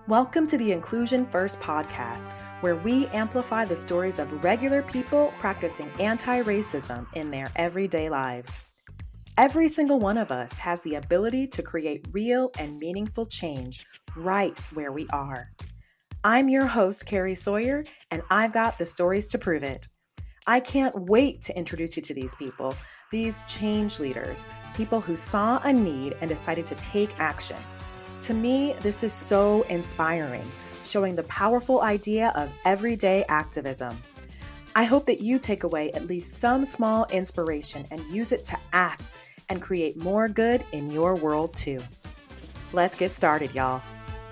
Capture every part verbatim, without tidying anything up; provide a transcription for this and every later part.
Welcome to the Inclusion First podcast, where we amplify the stories of regular people practicing anti-racism in their everyday lives. Every single one of us has the ability to create real and meaningful change right where we are. I'm your host, Carrie Sawyer, and I've got the stories to prove it. I can't wait to introduce you to these people, these change leaders, people who saw a need and decided to take action. To me, this is so inspiring, showing the powerful idea of everyday activism. I hope that you take away at least some small inspiration and use it to act and create more good in your world too. Let's get started, y'all.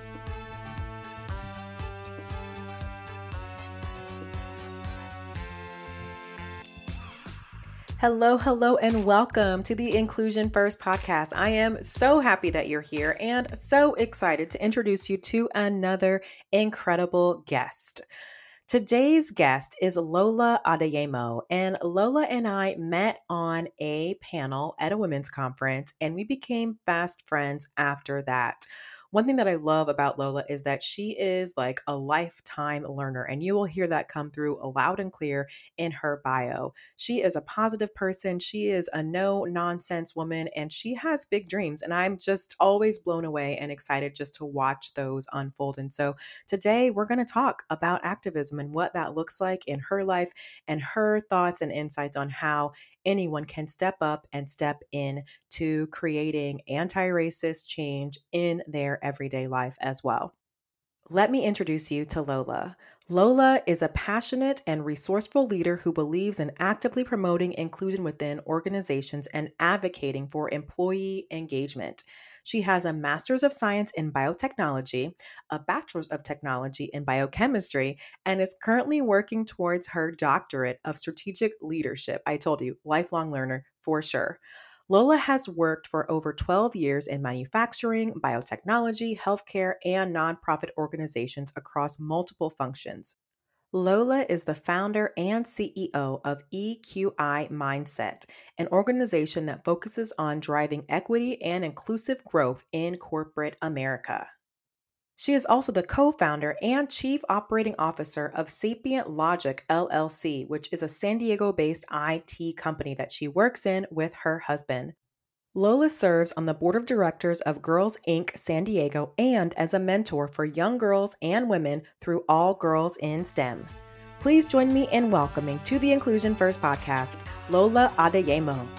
Hello, hello, and welcome to the Inclusion First podcast. I am so happy that you're here and so excited to introduce you to another incredible guest. Today's guest is Lola Adeyemo, and Lola and I met on a panel at a women's conference, and we became fast friends after that. One thing that I love about Lola is that she is like a lifetime learner, and you will hear that come through loud and clear in her bio. She is a positive person. She is a no nonsense woman, and she has big dreams. And I'm just always blown away and excited just to watch those unfold. And so today we're going to talk about activism and what that looks like in her life and her thoughts and insights on how anyone can step up and step in to creating anti-racist change in their everyday life as well. Let me introduce you to Lola. Lola is a passionate and resourceful leader who believes in actively promoting inclusion within organizations and advocating for employee engagement. She has a Master's of Science in Biotechnology, a Bachelor's of Technology in Biochemistry, and is currently working towards her Doctorate of Strategic Leadership. I told you, lifelong learner for sure. Lola has worked for over twelve years in manufacturing, biotechnology, healthcare, and nonprofit organizations across multiple functions. Lola is the founder and C E O of E Q I Mindset, an organization that focuses on driving equity and inclusive growth in corporate America. She is also the co-founder and chief operating officer of Sapient Logic L L C, which is a San Diego-based I T company that she works in with her husband. Lola serves on the board of directors of Girls Incorporated San Diego and as a mentor for young girls and women through All Girls in STEM. Please join me in welcoming to the Inclusion First podcast, Lola Adeyemo.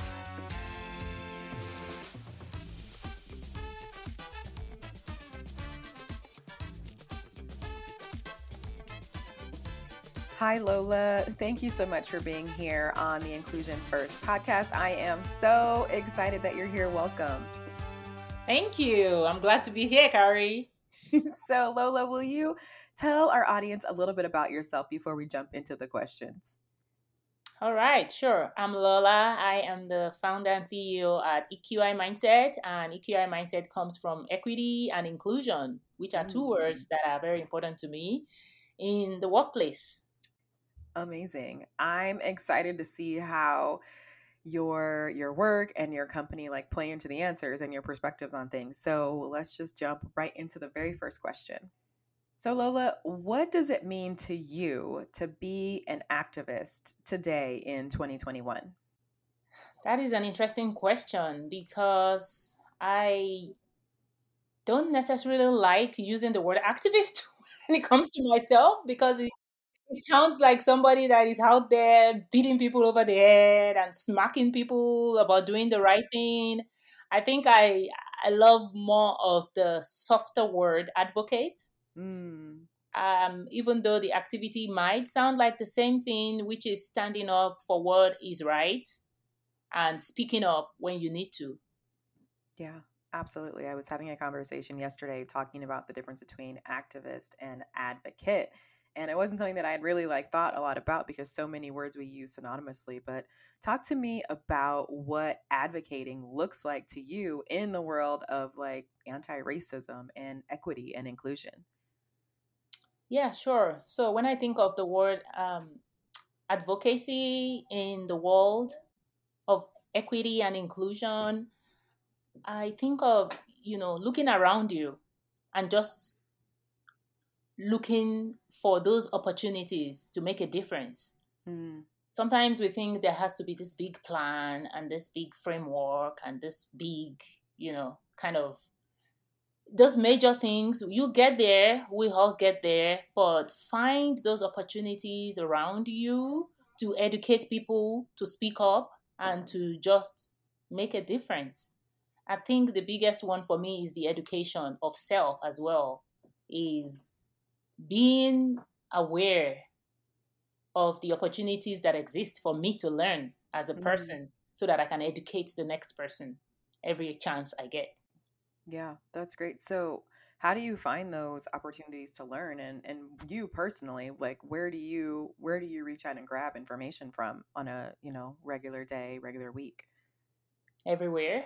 Hi, Lola. Thank you so much for being here on the Inclusion First podcast. I am so excited that you're here. Welcome. Thank you. I'm glad to be here, Carrie. So, Lola, will you tell our audience a little bit about yourself before we jump into the questions? All right, sure. I'm Lola. I am the founder and C E O at E Q I Mindset, and E Q I Mindset comes from equity and inclusion, which are two Mm. words that are very important to me in the workplace. Amazing. I'm excited to see how your your work and your company like play into the answers and your perspectives on things. So let's just jump right into the very first question. So Lola, what does it mean to you to be an activist today in twenty twenty-one? That is an interesting question because I don't necessarily like using the word activist when it comes to myself because it It sounds like somebody that is out there beating people over the head and smacking people about doing the right thing. I think I I love more of the softer word advocate. Mm, Um, even though the activity might sound like the same thing, which is standing up for what is right and speaking up when you need to. yeah, absolutely. I was having a conversation yesterday talking about the difference between activist and advocate. And it wasn't something that I had really like thought a lot about because so many words we use synonymously. But talk to me about what advocating looks like to you in the world of like anti-racism and equity and inclusion. Yeah, sure. So when I think of the word um, advocacy in the world of equity and inclusion, I think of, you know, looking around you and just looking for those opportunities to make a difference. Mm. Sometimes we think there has to be this big plan and this big framework and this big, you know, kind of those major things. You get there, we all get there, but find those opportunities around you to educate people, to speak up, and to just make a difference. I think the biggest one for me is the education of self as well, is being aware of the opportunities that exist for me to learn as a Mm. person so that I can educate the next person every chance I get. Yeah, that's great. So, how do you find those opportunities to learn, and and you personally, like where do you where do you reach out and grab information from on a, you know, regular day, regular week? Everywhere.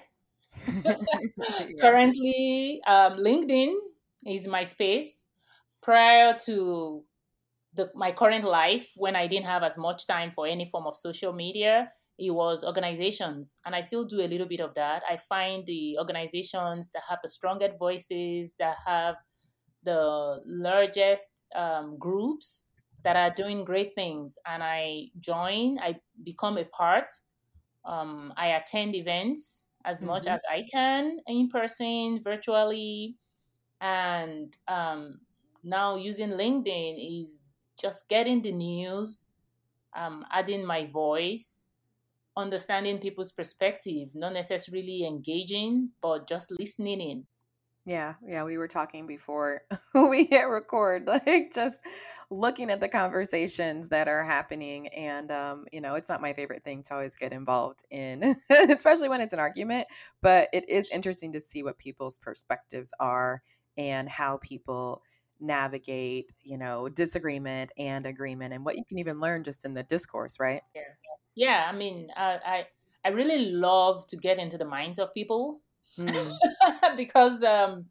Yeah. Currently, um, LinkedIn is my space. Prior to the, my current life, when I didn't have as much time for any form of social media, it was organizations. And I still do a little bit of that. I find the organizations that have the strongest voices, that have the largest um, groups that are doing great things. And I join, I become a part. Um, I attend events as much Hmm. as I can, in person, virtually. And um, now using LinkedIn is just getting the news, um, adding my voice, understanding people's perspective, not necessarily engaging, but just listening in. Yeah, yeah, we were talking before we hit record, like just looking at the conversations that are happening. And, um, you know, it's not my favorite thing to always get involved in, especially when it's an argument. But it is interesting to see what people's perspectives are and how people navigate, you know, disagreement and agreement, and what you can even learn just in the discourse, right? Yeah, yeah. I mean, I, I I really love to get into the minds of people Mm, because um,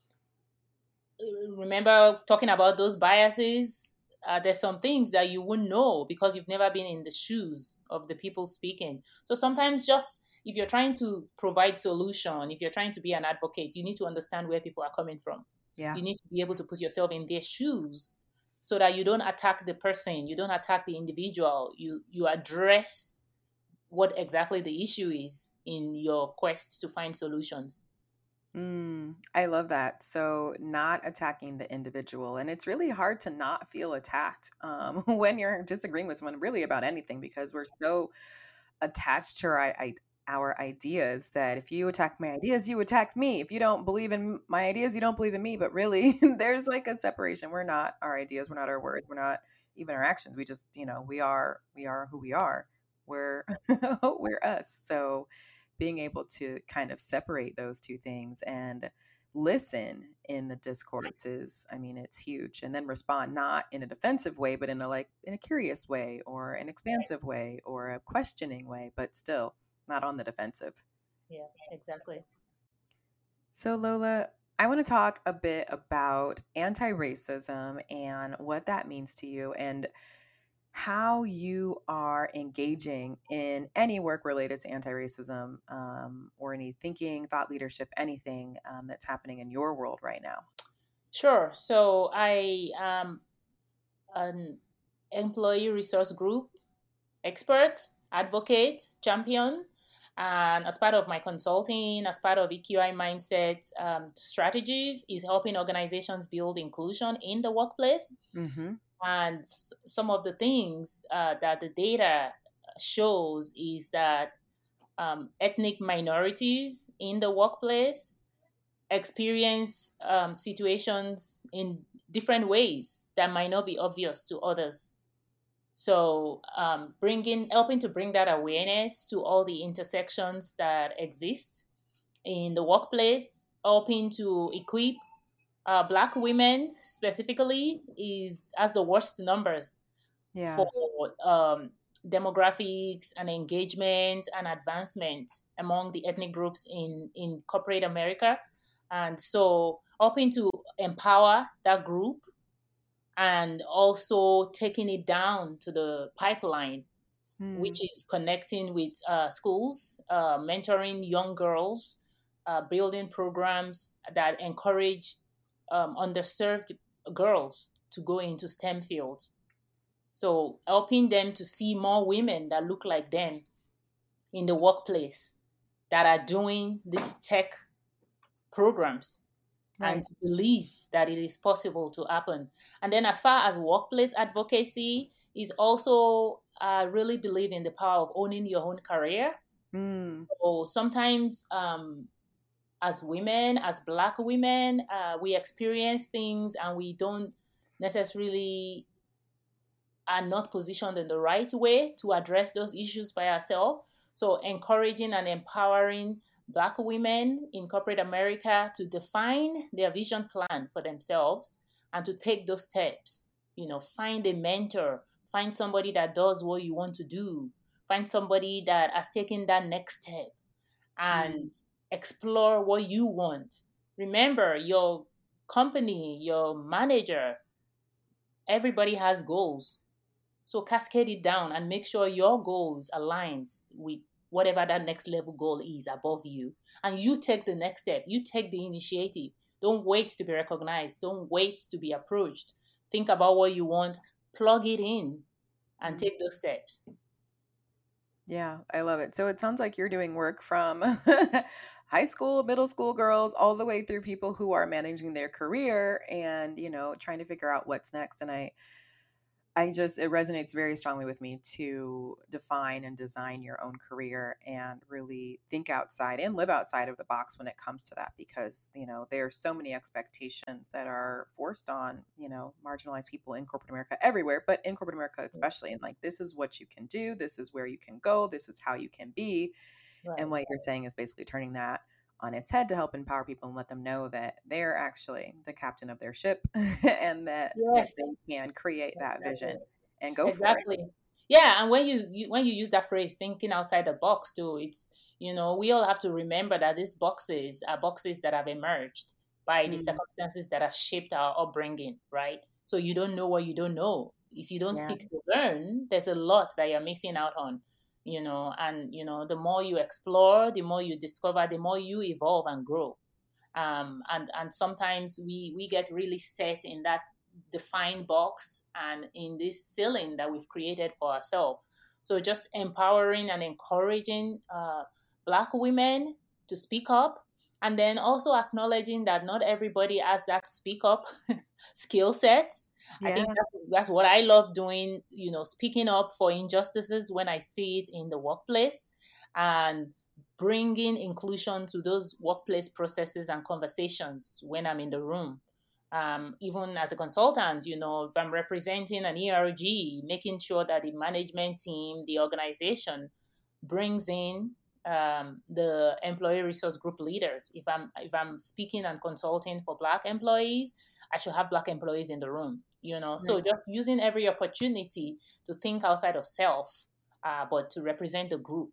remember talking about those biases. Uh, there's some things that you wouldn't know because you've never been in the shoes of the people speaking. So sometimes, just if you're trying to provide solution, if you're trying to be an advocate, you need to understand where people are coming from. yeah. You need to be able to put yourself in their shoes so that you don't attack the person, you don't attack the individual. You you address what exactly the issue is in your quest to find solutions. Mm, I love that. So, not attacking the individual. And it's really hard to not feel attacked um, when you're disagreeing with someone really about anything, because we're so attached to our, I, our ideas that if you attack my ideas, you attack me. If you don't believe in my ideas, you don't believe in me. But really, there's like a separation. We're not our ideas, we're not our words, we're not even our actions. We just, you know, we are, we are who we are. We're, we're us. So, being able to kind of separate those two things and listen in the discourse is, I mean, it's huge. And then respond not in a defensive way, but in a like in a curious way or an expansive way or a questioning way, but still not on the defensive. Yeah, exactly. So, Lola, I want to talk a bit about anti-racism and what that means to you, and how you are engaging in any work related to anti-racism, um, or any thinking, thought leadership, anything um, that's happening in your world right now. Sure. So I am an employee resource group expert, advocate, champion. And as part of my consulting, as part of E Q I Mindset um, strategies, is helping organizations build inclusion in the workplace. Mm-hmm. And s- some of the things uh, that the data shows is that um, ethnic minorities in the workplace experience um, situations in different ways that might not be obvious to others. So, um, bringing, helping to bring that awareness to all the intersections that exist in the workplace, helping to equip uh, Black women specifically is has the worst numbers Yeah. for um, demographics and engagement and advancement among the ethnic groups in in corporate America, and so helping to empower that group and also taking it down to the pipeline, Mm. which is connecting with uh, schools, uh, mentoring young girls, uh, building programs that encourage um, underserved girls to go into STEM fields. So helping them to see more women that look like them in the workplace that are doing these tech programs, right, and to believe that it is possible to happen. And then as far as workplace advocacy is also, I uh, really believe in the power of owning your own career. Mm. So sometimes um, as women, as Black women, uh, we experience things and we don't necessarily are not positioned in the right way to address those issues by ourselves. So encouraging and empowering Black women in corporate America to define their vision plan for themselves and to take those steps. You know, find a mentor, find somebody that does what you want to do, find somebody that has taken that next step and mm. explore what you want. Remember, your company, your manager, everybody has goals. So cascade it down and make sure your goals aligns with whatever that next level goal is above you. And you take the next step. You take the initiative. Don't wait to be recognized. Don't wait to be approached. Think about what you want. Plug it in and take those steps. Yeah, I love it. So it sounds like you're doing work from high school, middle school girls, all the way through people who are managing their career and, you know, trying to figure out what's next. And I, I just, it resonates very strongly with me to define and design your own career and really think outside and live outside of the box when it comes to that, because, you know, there are so many expectations that are forced on, you know, marginalized people in corporate America everywhere, but in corporate America especially. And like, this is what you can do. This is where you can go. This is how you can be. Right. And what you're saying is basically turning that on its head to help empower people and let them know that they're actually the captain of their ship and that, yes. that they can create that exactly. vision and go exactly. for it. Yeah, and when you, you when you use that phrase, thinking outside the box too, it's, you know, we all have to remember that these boxes are boxes that have emerged by the mm. circumstances that have shaped our upbringing, right? So you don't know what you don't know. If you don't yeah. seek to learn, there's a lot that you're missing out on. You know, and, you know, the more you explore, the more you discover, the more you evolve and grow. Um, and, and sometimes we, we get really set in that defined box and in this ceiling that we've created for ourselves. So just empowering and encouraging uh, Black women to speak up, and then also acknowledging that not everybody has that speak up skill sets. Yeah. I think that's, that's what I love doing, you know, speaking up for injustices when I see it in the workplace and bringing inclusion to those workplace processes and conversations when I'm in the room. Um, even as a consultant, you know, if I'm representing an E R G, making sure that the management team, the organization brings in um, the employee resource group leaders. If I'm if I'm speaking and consulting for Black employees, I should have Black employees in the room, you know. Right. So just using every opportunity to think outside of self, uh, but to represent the group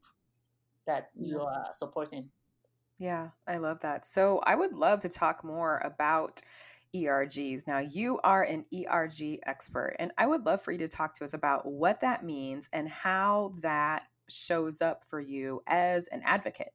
that yeah. you are supporting. Yeah, I love that. So I would love to talk more about E R Gs. Now, you are an E R G expert, and I would love for you to talk to us about what that means and how that shows up for you as an advocate.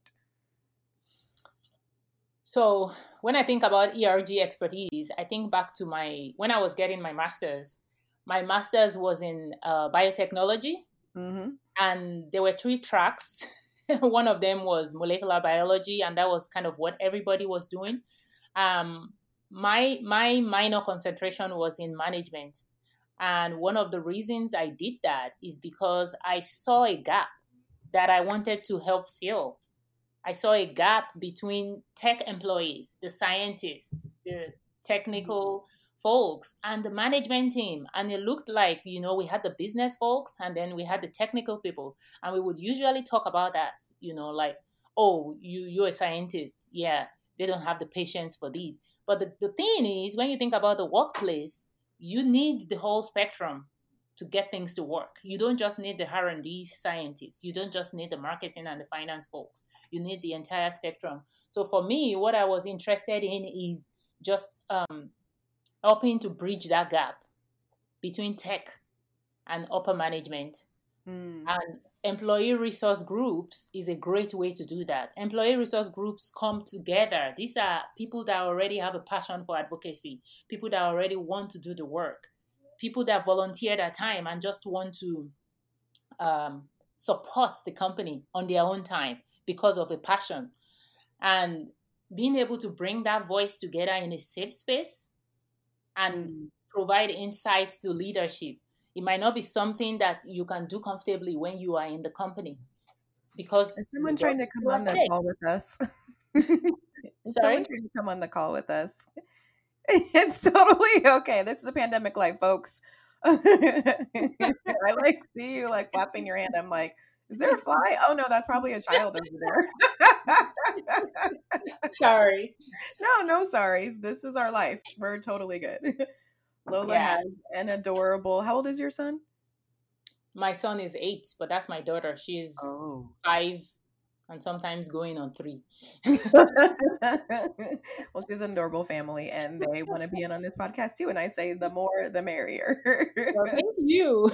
So when I think about E R G expertise, I think back to my, when I was getting my master's, my master's was in uh, biotechnology, mm-hmm. and there were three tracks. One of them was molecular biology, and that was kind of what everybody was doing. Um, my my minor concentration was in management. And one of the reasons I did that is because I saw a gap that I wanted to help fill. I saw a gap between tech employees, the scientists, the technical folks, and the management team. And it looked like, you know, we had the business folks and then we had the technical people. And we would usually talk about that, you know, like, oh, you, you're a scientist. Yeah, they don't have the patience for these. But the, the thing is, when you think about the workplace, you need the whole spectrum to get things to work. You don't just need the R and D scientists. You don't just need the marketing and the finance folks. You need the entire spectrum. So for me, what I was interested in is just um, helping to bridge that gap between tech and upper management. Mm. And employee resource groups is a great way to do that. Employee resource groups come together. These are people that already have a passion for advocacy, people that already want to do the work. people that volunteer their time and just want to um, support the company on their own time because of a passion. And being able to bring that voice together in a safe space and mm. provide insights to leadership. It might not be something that you can do comfortably when you are in the company. Because is someone trying to come on the call with us? Sorry? Someone trying to come on the call with us. It's totally okay. This is a pandemic life, folks. I like see you like flapping your hand. I'm like, is there a fly? Oh no, that's probably a child over there. Sorry. No, no sorries. This is our life. We're totally good. Lola yeah. has an adorable. How old is your son? My son is eight, but that's my daughter. She's oh. five and sometimes going on three. Well, she's an adorable family and they want to be in on this podcast too. And I say the more, the merrier. Well, thank you.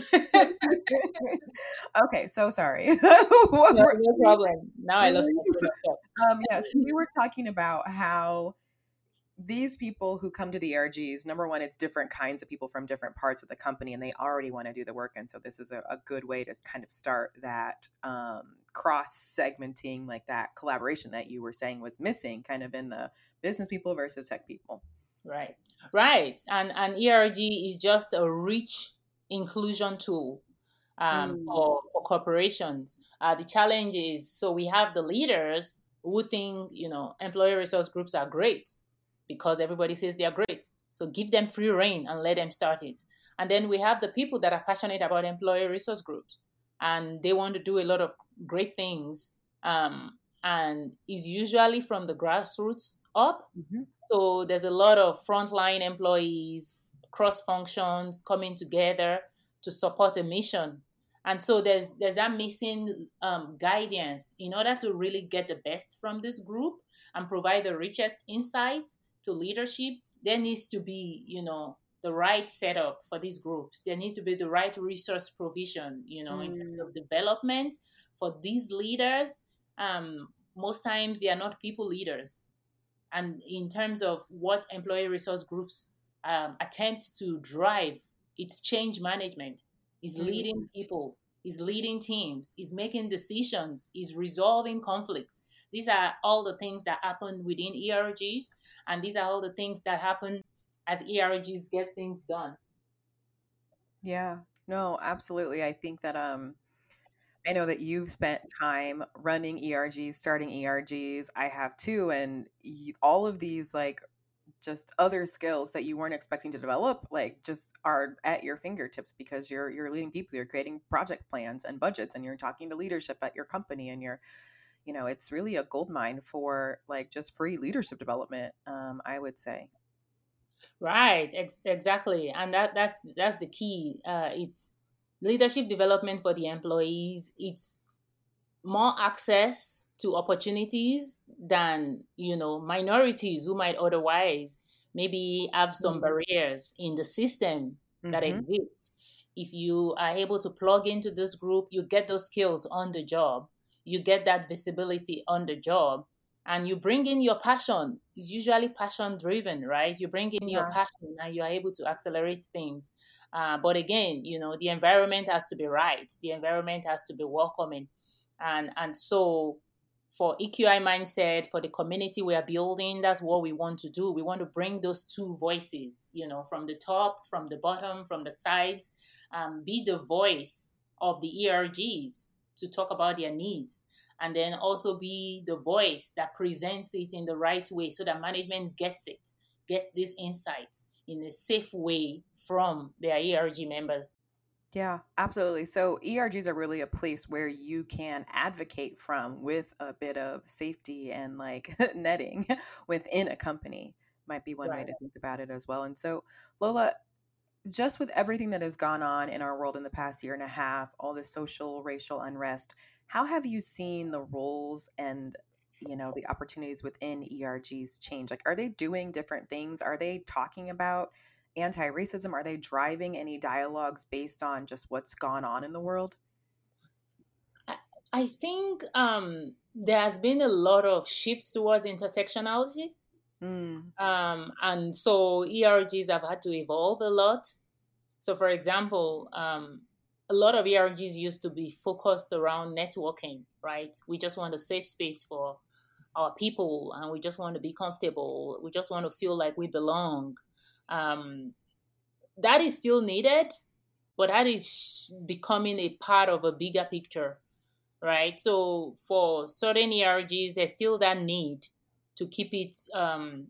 Okay, so sorry. no, no problem. Now I lost my um, Yes, we were talking about how these people who come to the E R Gs, number one, it's different kinds of people from different parts of the company and they already want to do the work. And so this is a, a good way to kind of start that um, cross-segmenting, like that collaboration that you were saying was missing kind of in the business people versus tech people. Right, right. And, and E R G is just a rich inclusion tool um, mm. for, for corporations. Uh, the challenge is, so we have the leaders who think, you know, employee resource groups are great, because everybody says they are great. So give them free reign and let them start it. And then we have the people that are passionate about employee resource groups and they want to do a lot of great things. Um, and is usually from the grassroots up. Mm-hmm. So there's a lot of frontline employees, cross functions coming together to support a mission. And so there's there's that missing um, guidance in order to really get the best from this group and provide the richest insights to leadership. There needs to be, you know, the right setup for these groups. There needs to be the right resource provision, you know, mm. in terms of development for these leaders. Um, most times they are not people leaders. And in terms of what employee resource groups um, attempt to drive, it's change management, is mm. leading people, is leading teams, is making decisions, is resolving conflicts. These are all the things that happen within E R Gs, and these are all the things that happen as E R Gs get things done. Yeah, no, absolutely. I think that um, I know that you've spent time running E R Gs, starting E R Gs. I have too, and you, all of these like just other skills that you weren't expecting to develop, like just are at your fingertips because you're you're leading people, you're creating project plans and budgets, and you're talking to leadership at your company, and you're you know, it's really a gold mine for like just free leadership development, um, I would say. Right, ex- exactly. And that that's that's the key. Uh, it's leadership development for the employees. It's more access to opportunities than, you know, minorities who might otherwise maybe have some mm-hmm. barriers in the system mm-hmm. that exist. If you are able to plug into this group, you get those skills on the job. You get that visibility on the job and you bring in your passion. It's usually passion driven, right? You bring in yeah. your passion and you are able to accelerate things. Uh, but again, you know, the environment has to be right. The environment has to be welcoming. And, and so for E Q I Mindset, for the community we are building, that's what we want to do. We want to bring those two voices, you know, from the top, from the bottom, from the sides, um, be the voice of the E R Gs to talk about their needs, and then also be the voice that presents it in the right way so that management gets it, gets these insights in a safe way from their E R G members. Yeah, absolutely. So E R Gs are really a place where you can advocate from with a bit of safety and like netting within a company might be one right. way to think about it as well. And so Lola, just with everything that has gone on in our world in the past year and a half, all this social, racial unrest, how have you seen the roles and, you know, the opportunities within E R Gs change? Like, are they doing different things? Are they talking about anti-racism? Are they driving any dialogues based on just what's gone on in the world? I, I think um, there has been a lot of shifts towards intersectionality. Mm. Um, and so E R Gs have had to evolve a lot So, for example, um, a lot of E R Gs used to be focused around networking, right? We just want a safe space for our people, and we just want to be comfortable. We just want to feel like we belong. Um, that is still needed, but that is becoming a part of a bigger picture, right? So for certain E R Gs, there's still that need to keep it um,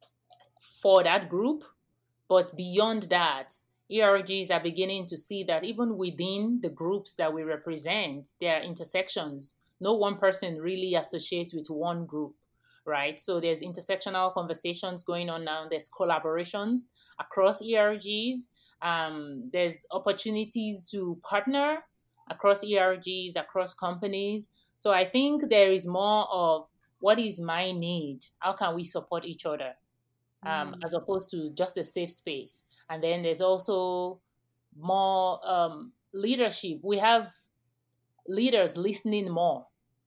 for that group. But beyond that, E R Gs are beginning to see that even within the groups that we represent, there are intersections. No one person really associates with one group, right? So there's intersectional conversations going on now. There's collaborations across E R Gs. Um, there's opportunities to partner across E R Gs, across companies. So I think there is more of what is my need? How can we support each other? Um, Mm. as opposed to just a safe space. And then there's also more um, leadership. We have leaders listening more,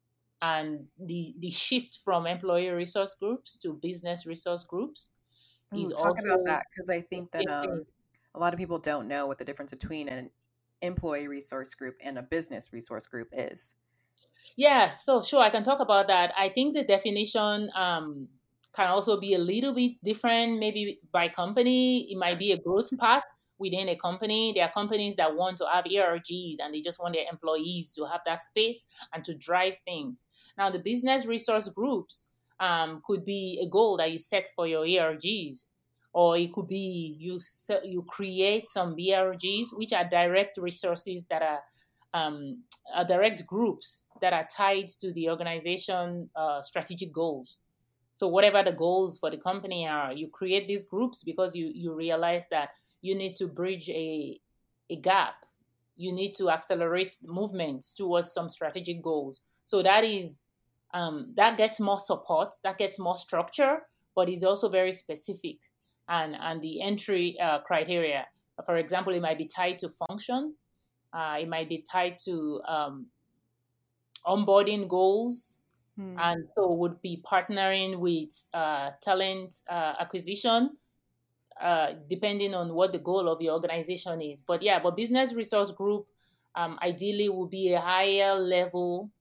and the the shift from employee resource groups to business resource groups is Ooh, talk about also that because I think that changing um, things. a lot of people don't know what the difference between an employee resource group and a business resource group is. Yeah, so sure, I can talk about that. I think the definition um, can also be a little bit different, maybe by company. It might be a growth path within a company. There are companies that want to have E R Gs and they just want their employees to have that space and to drive things. Now, the business resource groups um, could be a goal that you set for your E R Gs. Or it could be you se- you create some B R Gs, which are direct resources that are um, uh, direct groups that are tied to the organization uh, strategic goals. So whatever the goals for the company are, you create these groups because you you realize that you need to bridge a a gap. You need to accelerate movements towards some strategic goals. So that is um, that gets more support, that gets more structure, but is also very specific. And and the entry uh, criteria, for example, it might be tied to function. Uh, it might be tied to um, onboarding goals, Hmm. and so would be partnering with uh, talent uh, acquisition, uh, depending on what the goal of your organization is. But yeah, but business resource group um, ideally will be a higher level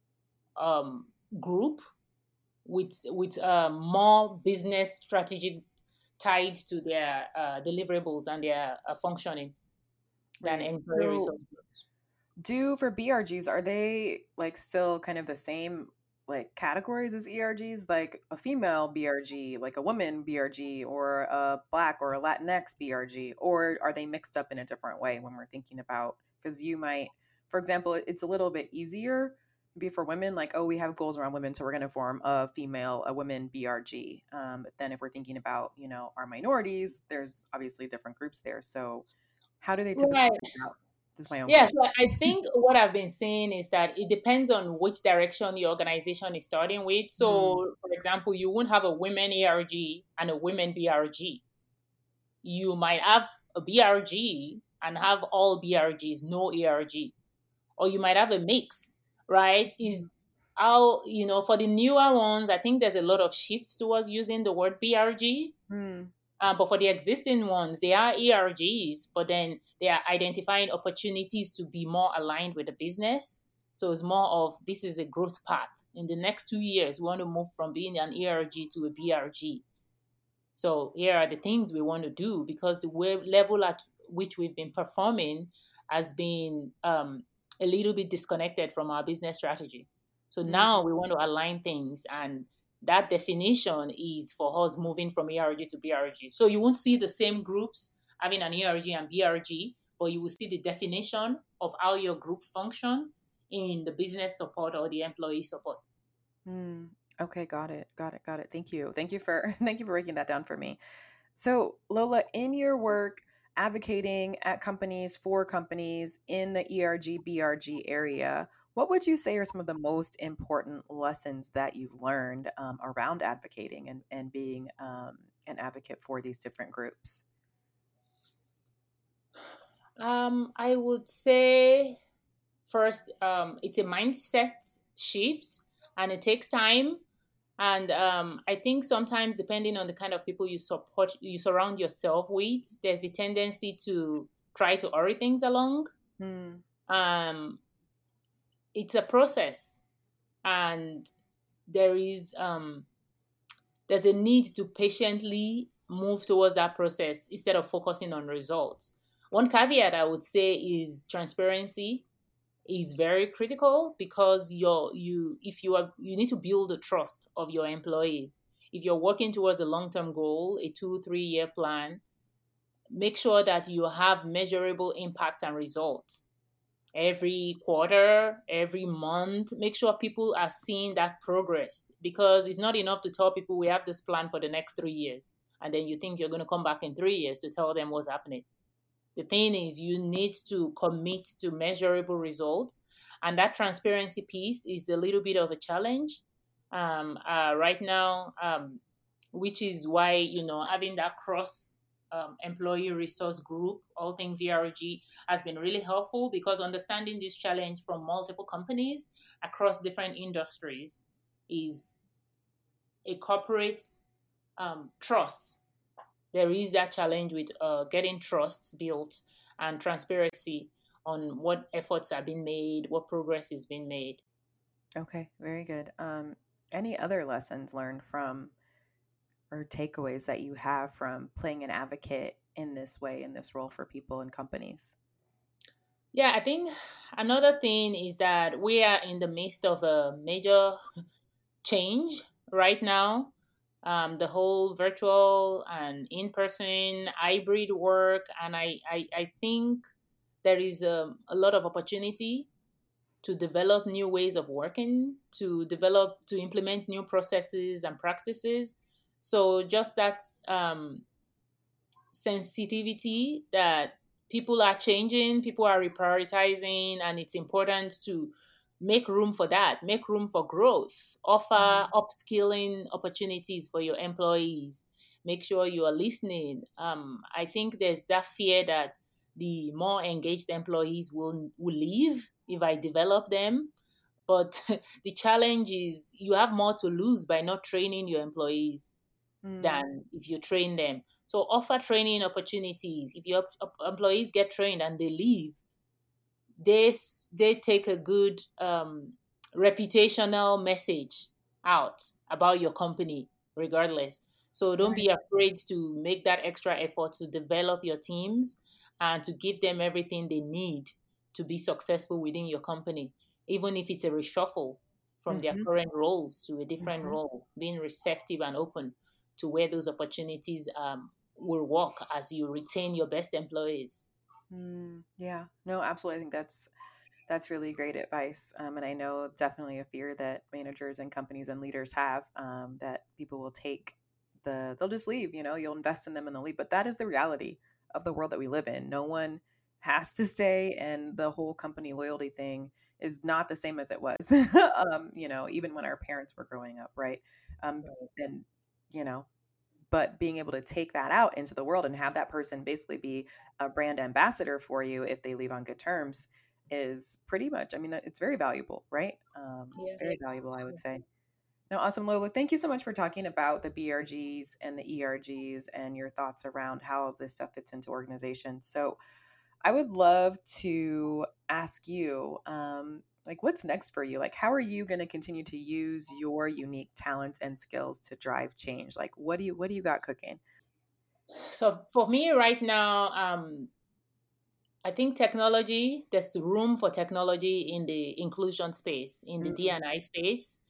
um, group with with uh, more business strategic tied to their uh, deliverables and their uh, functioning than Right. employee So resource groups. do for B R Gs, are they like still kind of the same like categories as E R Gs, like a female B R G, like a woman B R G, or a Black or a Latinx B R G, or are they mixed up in a different way when we're thinking about? Because you might, for example, it- it's a little bit easier maybe for women, like, oh, we have goals around women, so we're going to form a female, a women B R G. Um, but then if we're thinking about, you know, our minorities, there's obviously different groups there. So how do they typically Right. work out? This is my own Yes, question. well, I think what I've been saying is that it depends on which direction the organization is starting with. Mm, So, for example, you won't have a women E R G and a women B R G. You might have a B R G and have all B R Gs, no E R G. Or you might have a mix, right? Is how, you know, for the newer ones, I think there's a lot of shift towards using the word B R G. mm, Uh, but for the existing ones, they are E R Gs, but then they are identifying opportunities to be more aligned with the business. So it's more of this is a growth path. In the next two years, we want to move from being an E R G to a B R G. So here are the things we want to do because the way, level at which we've been performing has been um, a little bit disconnected from our business strategy. So mm. now we want to align things, and that definition is for us moving from E R G to B R G. So you won't see the same groups having an E R G and B R G, but you will see the definition of how your group function in the business support or the employee support. Mm. Okay, got it. Got it. Got it. Thank you. Thank you for thank you for breaking that down for me. So, Lola, in your work advocating at companies for companies in the E R G B R G area, what would you say are some of the most important lessons that you've learned um, around advocating and, and being um, an advocate for these different groups? Um, I would say first, um, it's a mindset shift and it takes time. And um, I think sometimes, depending on the kind of people you support, you surround yourself with, there's a tendency to try to hurry things along. Mm. Um, it's a process, and there is um, there's a need to patiently move towards that process instead of focusing on results. One caveat I would say is transparency is very critical, because you're you if you are you need to build the trust of your employees. If you're working towards a long-term goal, a two three year plan, make sure that you have measurable impact and results every quarter, every month. Make sure people are seeing that progress, because it's not enough to tell people we have this plan for the next three years and then you think you're going to come back in three years to tell them what's happening. The thing is, you need to commit to measurable results, and that transparency piece is a little bit of a challenge um, uh, right now, um, which is why, you know, having that cross um, employee resource group, all things E R G, has been really helpful, because understanding this challenge from multiple companies across different industries is a corporate um, trust. There is that challenge with uh, getting trusts built and transparency on what efforts are being made, what progress is being made. Okay, very good. Um, any other lessons learned from or takeaways that you have from playing an advocate in this way, in this role for people and companies? Yeah, I think another thing is that we are in the midst of a major change right now. Um, the whole virtual and in-person hybrid work, and I, I, I think there is a, a lot of opportunity to develop new ways of working, to develop, to implement new processes and practices. So just that um, sensitivity that people are changing, people are reprioritizing, and it's important to make room for that, make room for growth, offer upskilling opportunities for your employees, make sure you are listening. Um, I think there's that fear that the more engaged employees will will leave if I develop them. But the challenge is you have more to lose by not training your employees Mm. than if you train them. So offer training opportunities. If your employees get trained and they leave, they they take a good um, reputational message out about your company, regardless. So don't Right. be afraid to make that extra effort to develop your teams and to give them everything they need to be successful within your company, even if it's a reshuffle from their Mm-hmm. current roles to a different Mm-hmm. role, being receptive and open to where those opportunities um, will work as you retain your best employees. Mm, yeah, no, absolutely. I think that's that's really great advice. Um, and I know definitely a fear that managers and companies and leaders have, um, that people will take the they'll just leave. You know, you'll invest in them and they'll leave. But that is the reality of the world that we live in. No one has to stay, and the whole company loyalty thing is not the same as it was. um, you know, even when our parents were growing up, right? Um, and you know, but being able to take that out into the world and have that person basically be a brand ambassador for you if they leave on good terms is pretty much, I mean, it's very valuable, right? Um, Yeah. very valuable, I would say. Now, awesome, Lola. Thank you so much for talking about the B R Gs and the E R Gs and your thoughts around how this stuff fits into organizations. So, I would love to ask you, um, like, what's next for you? Like, how are you going to continue to use your unique talents and skills to drive change? Like, what do you what do you got cooking? So for me right now, um, I think technology, there's room for technology in the inclusion space, in the D Mm, and I space.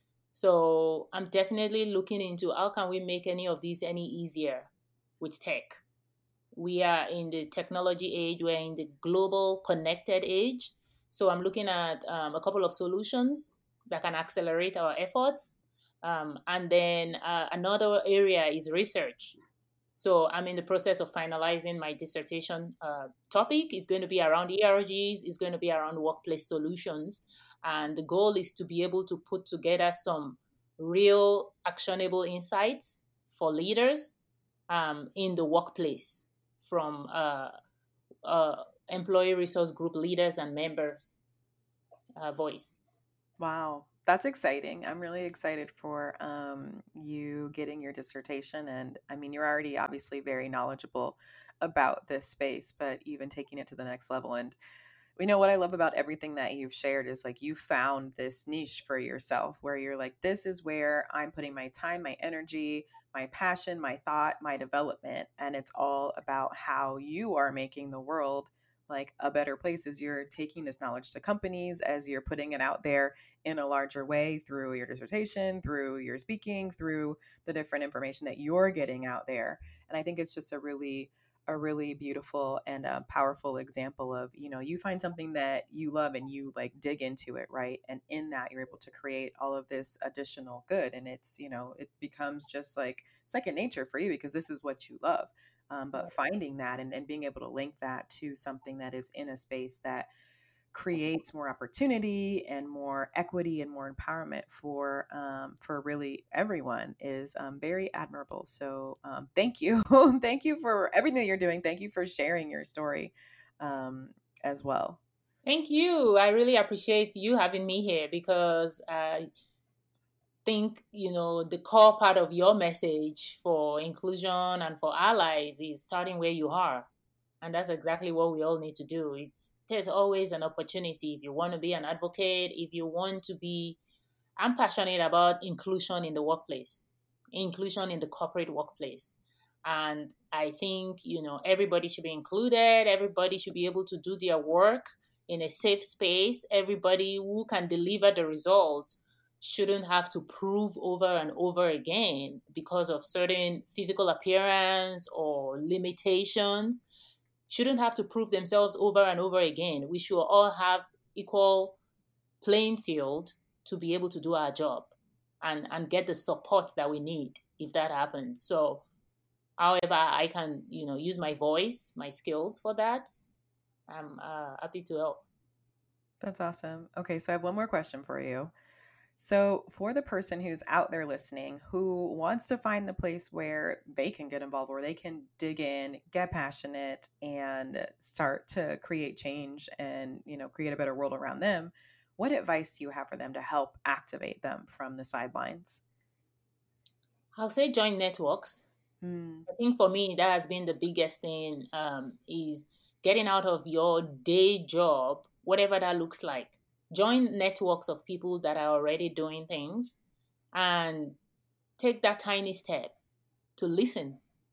So I'm definitely looking into how can we make any of these any easier with tech. We are in the technology age, we're in the global connected age. So I'm looking at um, a couple of solutions that can accelerate our efforts. Um, and then uh, another area is research. So I'm in the process of finalizing my dissertation uh, topic. It's going to be around E R Gs. It's going to be around workplace solutions. And the goal is to be able to put together some real actionable insights for leaders um, in the workplace from uh, uh, employee resource group leaders and members' uh, voice. wow, that's exciting. I'm really excited for um, you getting your dissertation. And I mean, you're already obviously very knowledgeable about this space, but even taking it to the next level. And you know what I love about everything that you've shared is like you found this niche for yourself where you're like, this is where I'm putting my time, my energy, my passion, my thought, my development. And it's all about how you are making the world like a better place as you're taking this knowledge to companies, as you're putting it out there in a larger way through your dissertation, through your speaking, through the different information that you're getting out there. And I think it's just a really a really beautiful and uh, powerful example of, you know, you find something that you love and you like dig into it, right? And in that you're able to create all of this additional good. And it's, you know, it becomes just like second nature for you because this is what you love. Um, but finding that and, and being able to link that to something that is in a space that creates more opportunity and more equity and more empowerment for um, for really everyone is um, very admirable. So um, thank you. Thank you for everything that you're doing. Thank you for sharing your story um, as well. Thank you. I really appreciate you having me here because I think, you know, the core part of your message for inclusion and for allies is starting where you are. And that's exactly what we all need to do. It's there's always an opportunity if you want to be an advocate, if you want to be, I'm passionate about inclusion in the workplace, inclusion in the corporate workplace. And I think, you know, everybody should be included. Everybody should be able to do their work in a safe space. Everybody who can deliver the results shouldn't have to prove over and over again because of certain physical appearance or limitations. Shouldn't have to prove themselves over and over again. We should all have equal playing field to be able to do our job and, and get the support that we need if that happens. So however I can, you know, use my voice, my skills for that, I'm uh, happy to help. That's awesome. Okay, so I have one more question for you. So for the person who's out there listening, who wants to find the place where they can get involved, where they can dig in, get passionate, and start to create change and, you know, create a better world around them, what advice do you have for them to help activate them from the sidelines? I'll say join networks. Hmm. I think for me, that has been the biggest thing um, is getting out of your day job, whatever that looks like. Join networks of people that are already doing things and take that tiny step to listen,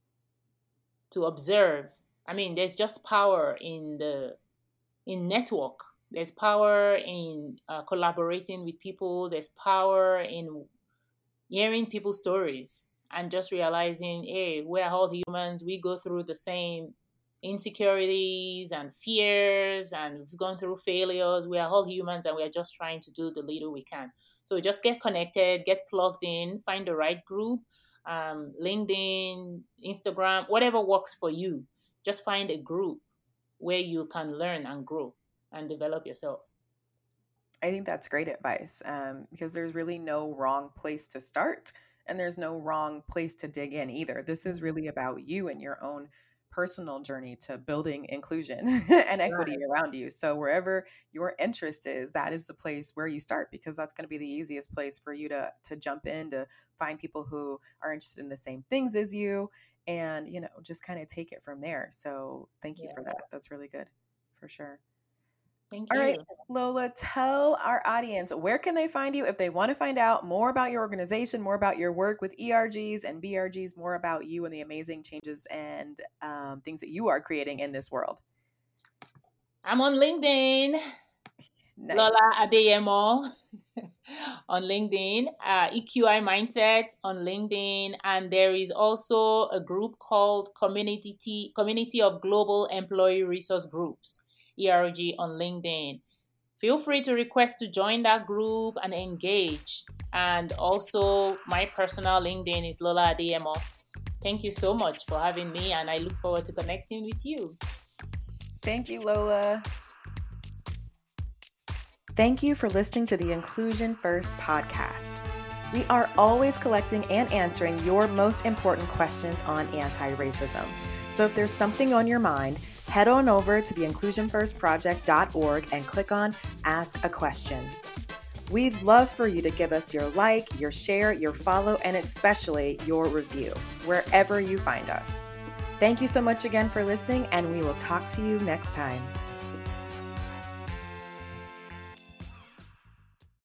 to observe. I mean, there's just power in the in network. There's power in uh, collaborating with people. There's power in hearing people's stories and just realizing, hey, we're all humans. We go through the same insecurities and fears, and we've gone through failures. We are all humans and we are just trying to do the little we can. So just get connected, get plugged in, find the right group, um, LinkedIn, Instagram, whatever works for you. Just find a group where you can learn and grow and develop yourself. I think that's great advice um, because there's really no wrong place to start and there's no wrong place to dig in either. This is really about you and your own personal journey to building inclusion and equity right. around you. So wherever your interest is, that is the place where you start because that's going to be the easiest place for you to to jump in, to find people who are interested in the same things as you and, you know, just kind of take it from there. So thank you yeah. for that. That's really good for sure. Thank you. All right, Lola, tell our audience, where can they find you if they want to find out more about your organization, more about your work with E R Gs and B R Gs, more about you and the amazing changes and um, things that you are creating in this world? I'm on LinkedIn. Nice. Lola Adeyemo on LinkedIn, uh, E Q I Mindset on LinkedIn, and there is also a group called Community Community of Global Employee Resource Groups, E R G on LinkedIn. Feel free to request to join that group and engage. And also my personal LinkedIn is Lola Adeyemo. Thank you so much for having me, and I look forward to connecting with you. Thank you, Lola. Thank you for listening to the Inclusion First podcast. We are always collecting and answering your most important questions on anti-racism. So if there's something on your mind, head on over to the inclusion first project dot org and click on Ask a Question. We'd love for you to give us your like, your share, your follow, and especially your review, wherever you find us. Thank you so much again for listening, and we will talk to you next time.